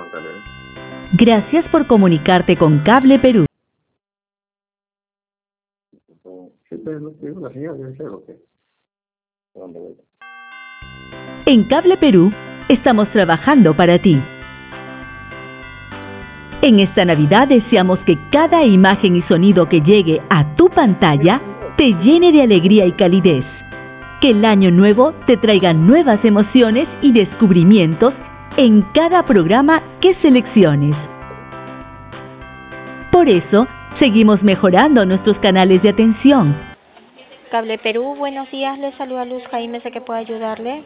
marcarle. Gracias por comunicarte con Cable Perú. Sí, pero no tengo la señal, debe ser, ¿o qué? ¿Dónde voy? En Cable Perú estamos trabajando para ti. En esta Navidad deseamos que cada imagen y sonido que llegue a tu pantalla te llene de alegría y calidez. Que el año nuevo te traiga nuevas emociones y descubrimientos en cada programa que selecciones. Por eso, seguimos mejorando nuestros canales de atención. Cable Perú, buenos días, le saluda Luz Jaime, sé que puedo ayudarle.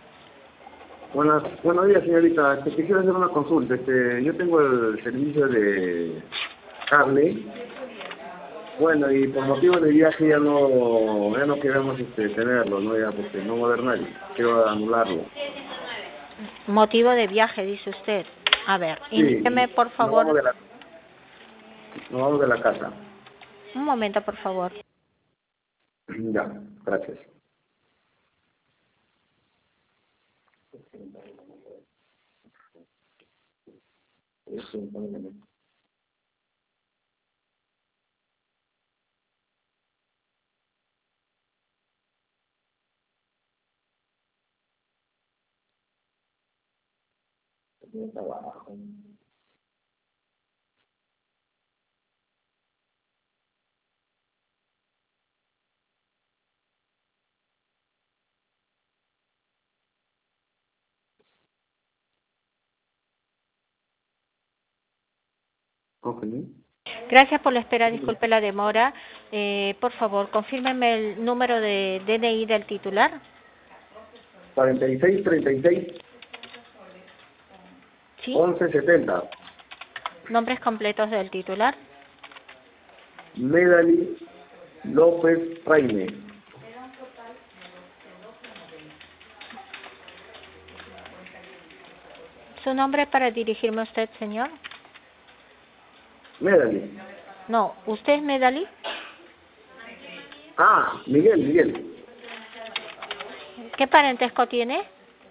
Buenos días, señorita. Quisiera hacer una consulta. Yo tengo el servicio de cable. Bueno, y por motivo de viaje ya no queremos tenerlo, ¿no? Ya, porque no va a haber nadie. Quiero anularlo. Motivo de viaje, dice usted. A ver, Sí, indíqueme, por favor. Nos vamos de la casa. Un momento, por favor. Ya, gracias. Okay. Gracias por la espera, disculpe la demora. Por favor, confírmeme el número de DNI del titular. 4636 ¿Sí? 1170. Nombres completos del titular. Medali López Jaime. ¿Su nombre para dirigirme a usted, señor? Medali. No, ¿usted es Medali? Ah, Miguel. ¿Qué parentesco tiene?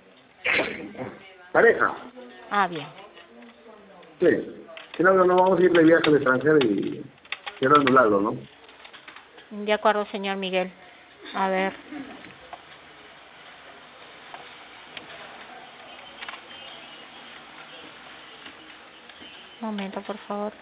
Pareja. Ah, bien. Sí. Si no vamos a ir de viaje al extranjero y quiero anularlo, ¿no? De acuerdo, señor Miguel. A ver. Un momento, por favor.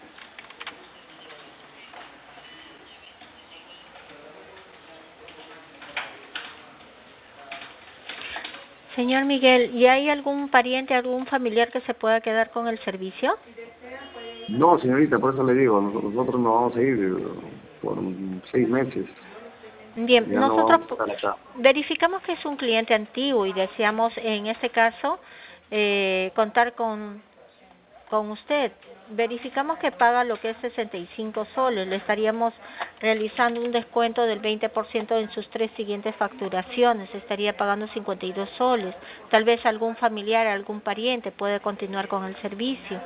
Señor Miguel, ¿y hay algún pariente, algún familiar que se pueda quedar con el servicio? No, señorita, por eso le digo, nosotros nos vamos a ir por 6 meses. Bien, Ya no nosotros vamos a estar acá. verificamos que es un cliente antiguo y deseamos, en este caso, contar con usted. Verificamos que paga lo que es 65 soles. Le estaríamos realizando un descuento del 20% en sus 3 siguientes facturaciones. Estaría pagando 52 soles. Tal vez algún familiar, algún pariente puede continuar con el servicio.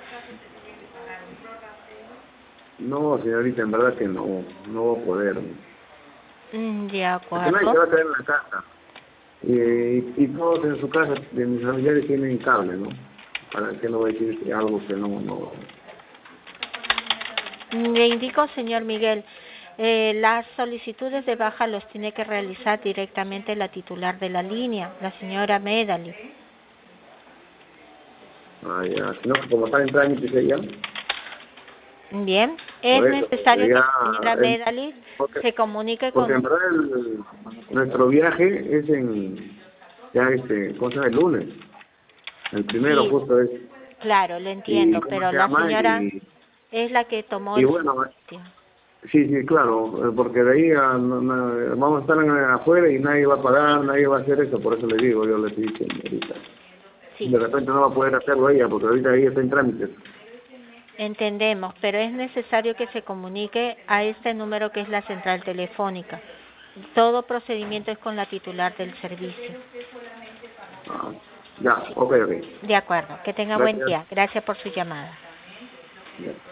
No, señorita, en verdad que no voy a poder. De Porque nadie se acuerdo. va a quedar en la casa. Y todos en su casa, de mis familiares, tienen cable, ¿no? Para que no voy a decir algo que no. Le indico, señor Miguel, las solicitudes de baja los tiene que realizar directamente la titular de la línea, la señora Medali. Ah, ya. Sino que como está en trámite ella, Bien, es por eso, necesario que ya, la señora Medali se comunique porque con en verdad nuestro viaje es ¿cómo se llama? El lunes. El primero sí, justo es. claro, lo Y entiendo, ¿cómo pero se la llama? señora es la que tomó Y el bueno, servicio. sí, claro, porque de ahí vamos a estar afuera y nadie va a pagar, nadie va a hacer eso, por eso le digo, yo le estoy diciendo ahorita. Sí, De repente no va a poder hacerlo ella, porque ahorita ella está en trámites. entendemos, pero es necesario que se comunique a este número que es la central telefónica. Todo procedimiento es con la titular del servicio. Ah, ya, ok. De acuerdo, que tenga buen Gracias. día. Gracias por su llamada. Ya.